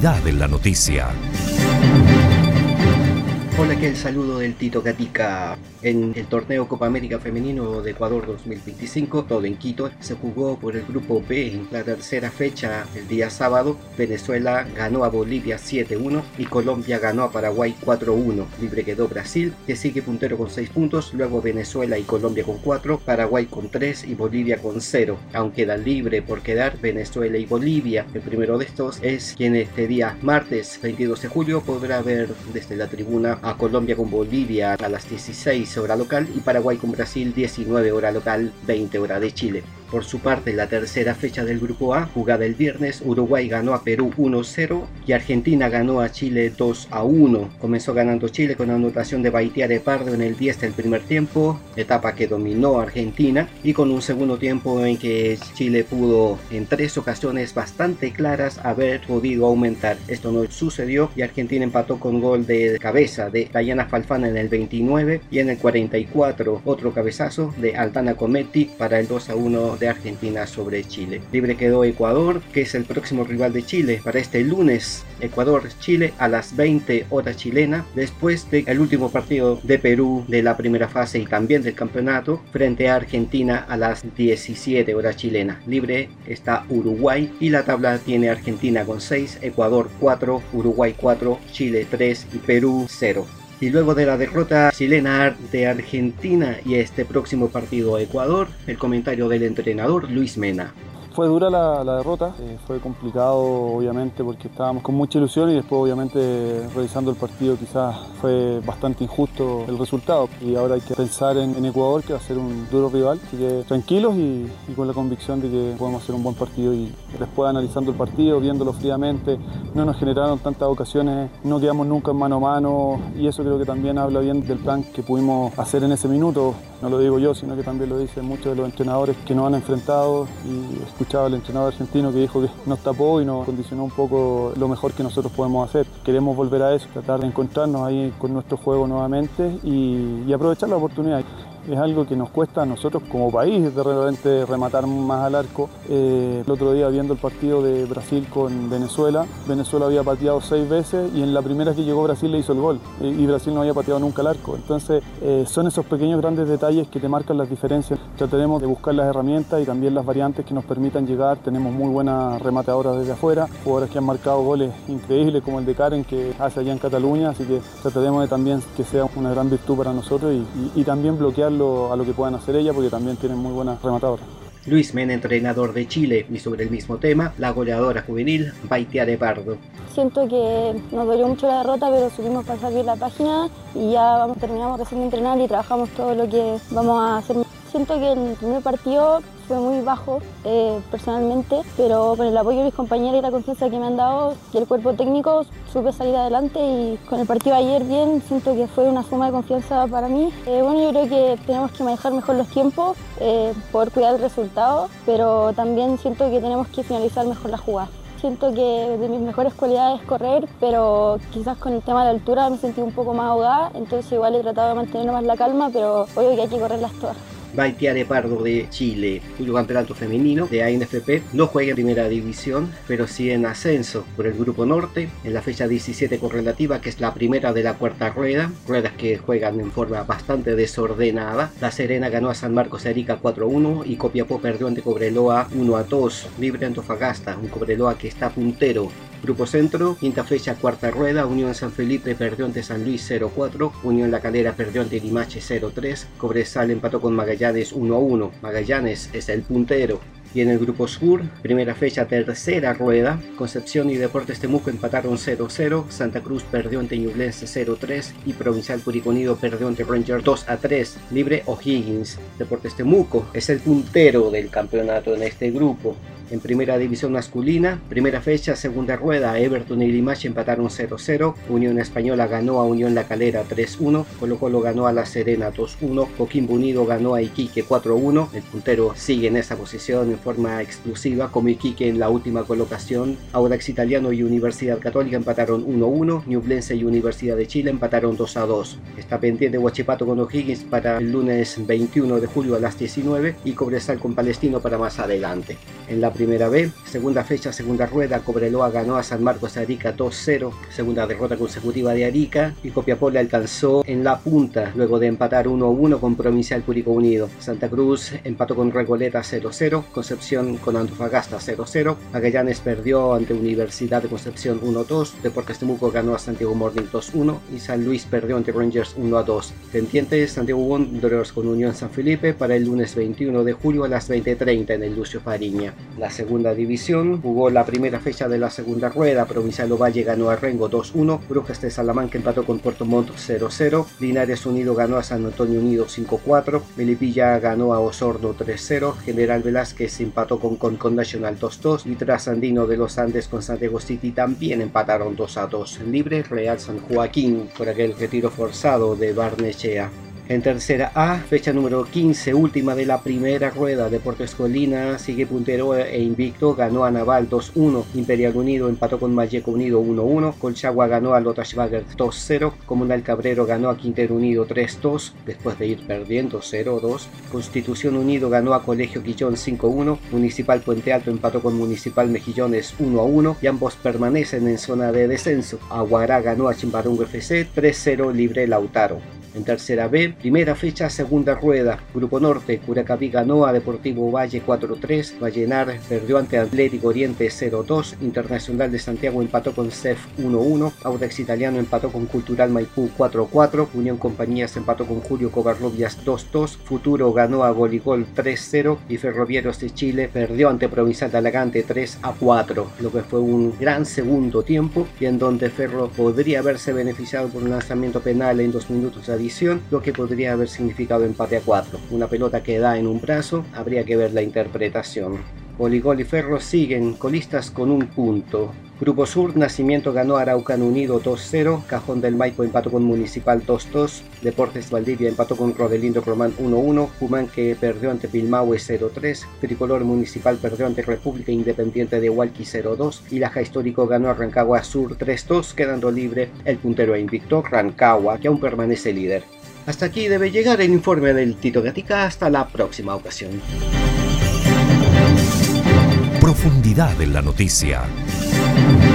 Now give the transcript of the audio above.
actualidad en la noticia. Hola, que el saludo del Tito Gatica. En el torneo Copa América Femenino de Ecuador 2025, todo en Quito, se jugó por el grupo B en la tercera fecha el día sábado. Venezuela ganó a Bolivia 7-1 y Colombia ganó a Paraguay 4-1. Libre quedó Brasil, que sigue puntero con 6 puntos, luego Venezuela y Colombia con 4, Paraguay con 3 y Bolivia con 0. Aún queda libre por quedar Venezuela y Bolivia. El primero de estos es quien este día martes 22 de julio podrá ver desde la tribuna a Colombia con Bolivia a las 16 hora local y Paraguay con Brasil 19 hora local, 20 hora de Chile. Por su parte, la tercera fecha del grupo A, jugada el viernes, Uruguay ganó a Perú 1-0 y Argentina ganó a Chile 2-1. Comenzó ganando Chile con anotación de Baitiare Pardo en el 10 del primer tiempo, etapa que dominó Argentina, y con un segundo tiempo en que Chile pudo en 3 ocasiones bastante claras haber podido aumentar. Esto no sucedió y Argentina empató con gol de cabeza de Dayana Falfana en el 29 y en el 44 otro cabezazo de Altana Cometti para el 2-1 de Argentina sobre Chile. Libre quedó Ecuador, que es el próximo rival de Chile para este lunes. Ecuador-Chile a las 20 horas chilena, después del último partido de Perú de la primera fase y también del campeonato, frente a Argentina a las 17 horas chilena. Libre está Uruguay y la tabla tiene Argentina con 6, Ecuador 4, Uruguay 4, Chile 3 y Perú 0. Y luego de la derrota chilena de Argentina y este próximo partido a Ecuador, el comentario del entrenador Luis Mena. Fue dura la derrota, fue complicado obviamente porque estábamos con mucha ilusión y después obviamente revisando el partido quizás fue bastante injusto el resultado y ahora hay que pensar en Ecuador, que va a ser un duro rival, así que tranquilos y con la convicción de que podemos hacer un buen partido. Y después analizando el partido, viéndolo fríamente, no nos generaron tantas ocasiones, no quedamos nunca en mano a mano y eso creo que también habla bien del plan que pudimos hacer en ese minuto. No lo digo yo, sino que también lo dicen muchos de los entrenadores que nos han enfrentado, y escuchaba al entrenador argentino que dijo que nos tapó y nos condicionó un poco lo mejor que nosotros podemos hacer. Queremos volver a eso, tratar de encontrarnos ahí con nuestro juego nuevamente y aprovechar la oportunidad. Es algo que nos cuesta a nosotros como país de repente rematar más al arco. El otro día viendo el partido de Brasil con Venezuela, Venezuela había pateado 6 veces y en la primera que llegó Brasil le hizo el gol y Brasil no había pateado nunca al arco. Entonces son esos pequeños grandes detalles que te marcan las diferencias. Trataremos de buscar las herramientas y también las variantes que nos permitan llegar. Tenemos muy buenas rematadoras desde afuera, jugadores que han marcado goles increíbles como el de Karen que hace allá en Cataluña, así que trataremos de también que sea una gran virtud para nosotros y también bloquear a lo que puedan hacer ella, porque también tienen muy buenas rematadoras. Luis Mena, entrenador de Chile, y sobre el mismo tema, la goleadora juvenil Baitiare Pardo. Siento que nos dolió mucho la derrota, pero supimos pasar bien la página y ya terminamos recién de entrenar y trabajamos todo lo que vamos a hacer. Siento que el primer partido fue muy bajo personalmente, pero con el apoyo de mis compañeros y la confianza que me han dado y el cuerpo técnico supe salir adelante, y con el partido de ayer bien, siento que fue una suma de confianza para mí. Bueno, yo creo que tenemos que manejar mejor los tiempos, poder cuidar el resultado, pero también siento que tenemos que finalizar mejor la jugada. Siento que de mis mejores cualidades es correr, pero quizás con el tema de la altura me sentí un poco más ahogada, entonces igual he tratado de mantener más la calma, pero obvio que hay que correrlas todas. Baitiare Pardo de Chile, cuyo campeonato femenino de ANFP no juega en primera división, pero sí en ascenso por el grupo norte, en la fecha 17 correlativa, que es la primera de la cuarta rueda, ruedas que juegan en forma bastante desordenada. La Serena ganó a San Marcos de Arica 4-1 y Copiapó perdió ante Cobreloa 1-2. Libre Antofagasta, un Cobreloa que está puntero. Grupo Centro, quinta fecha, cuarta rueda, Unión San Felipe perdió ante San Luis 0-4, Unión La Calera perdió ante Limache 0-3, Cobresal empató con Magallanes 1-1, Magallanes es el puntero. Y en el Grupo Sur, primera fecha, tercera rueda, Concepción y Deportes Temuco empataron 0-0, Santa Cruz perdió ante Ñublense 0-3 y Provincial Curicó Unido perdió ante Rangers 2-3. Libre O'Higgins. Deportes Temuco es el puntero del campeonato en este grupo. En primera división masculina, primera fecha, segunda rueda, Everton y Limache empataron 0-0, Unión Española ganó a Unión La Calera 3-1, Colo Colo ganó a La Serena 2-1, Coquimbo Unido ganó a Iquique 4-1, el puntero sigue en esa posición en forma exclusiva como Iquique en la última colocación. Audax Italiano y Universidad Católica empataron 1-1, Ñublense y Universidad de Chile empataron 2-2. Está pendiente Huachipato con O'Higgins para el lunes 21 de julio a las 19 y Cobresal con Palestino para más adelante. En la Primera B. Segunda fecha, segunda rueda, Cobreloa ganó a San Marcos de Arica 2-0, segunda derrota consecutiva de Arica, y Copiapó le alcanzó en la punta luego de empatar 1-1 con Provincial Curicó Unido. Santa Cruz empató con Recoleta 0-0, Concepción con Antofagasta 0-0, Magallanes perdió ante Universidad de Concepción 1-2, Deportes Temuco ganó a Santiago Morning 2-1 y San Luis perdió ante Rangers 1-2. Pendientes Santiago Wanderers con Unión San Felipe para el lunes 21 de julio a las 20:30 en el Lucio Fariña. La segunda división jugó la primera fecha de la segunda rueda. Provincial Ovalle ganó a Rengo 2-1, Brujas de Salamanca empató con Puerto Montt 0-0, Linares Unido ganó a San Antonio Unido 5-4, Melipilla ganó a Osorno 3-0, General Velázquez empató con Nacional 2-2 y Trasandino de los Andes con Santiago City también empataron 2-2. Libre Real San Joaquín por aquel retiro forzado de Barnechea. En tercera A, fecha número 15, última de la primera rueda, Deportes Colina sigue puntero e invicto, ganó a Naval 2-1, Imperial Unido empató con Malleco Unido 1-1, Colchagua ganó a Lothar-Schwager 2-0, Comunal Cabrero ganó a Quintero Unido 3-2, después de ir perdiendo 0-2, Constitución Unido ganó a Colegio Quillón 5-1, Municipal Puente Alto empató con Municipal Mejillones 1-1 y ambos permanecen en zona de descenso. Aguará ganó a Chimbarongo FC 3-0, Libre Lautaro. En tercera B, primera fecha, segunda rueda, Grupo Norte, Curacaví ganó a Deportivo Valle 4-3, Vallenar perdió ante Atlético Oriente 0-2, Internacional de Santiago empató con CEF 1-1, Audax Italiano empató con Cultural Maipú 4-4, Unión Compañías empató con Julio Covarrubias 2-2, Futuro ganó a Goligol 3-0 y Ferroviarios de Chile perdió ante Provincial de Alagante 3-4, lo que fue un gran segundo tiempo y en donde Ferro podría haberse beneficiado por un lanzamiento penal en 2 minutos de adición, lo que podría haber significado empate a 4. Una pelota que da en un brazo, habría que ver la interpretación. Goligol y Ferro siguen colistas con un punto. Grupo Sur, Nacimiento ganó a Araucano Unido 2-0, Cajón del Maipo empató con Municipal 2-2, Deportes Valdivia empató con Rodelindo Román 1-1, Pumanque perdió ante Pilmahue 0-3, Tricolor Municipal perdió ante República Independiente de Hualqui 0-2 y Laja Histórico ganó a Rancagua Sur 3-2, quedando libre el puntero e invicto Rancagua, que aún permanece líder. Hasta aquí debe llegar el informe del Tito Gatica. Hasta la próxima ocasión. Profundidad en la noticia.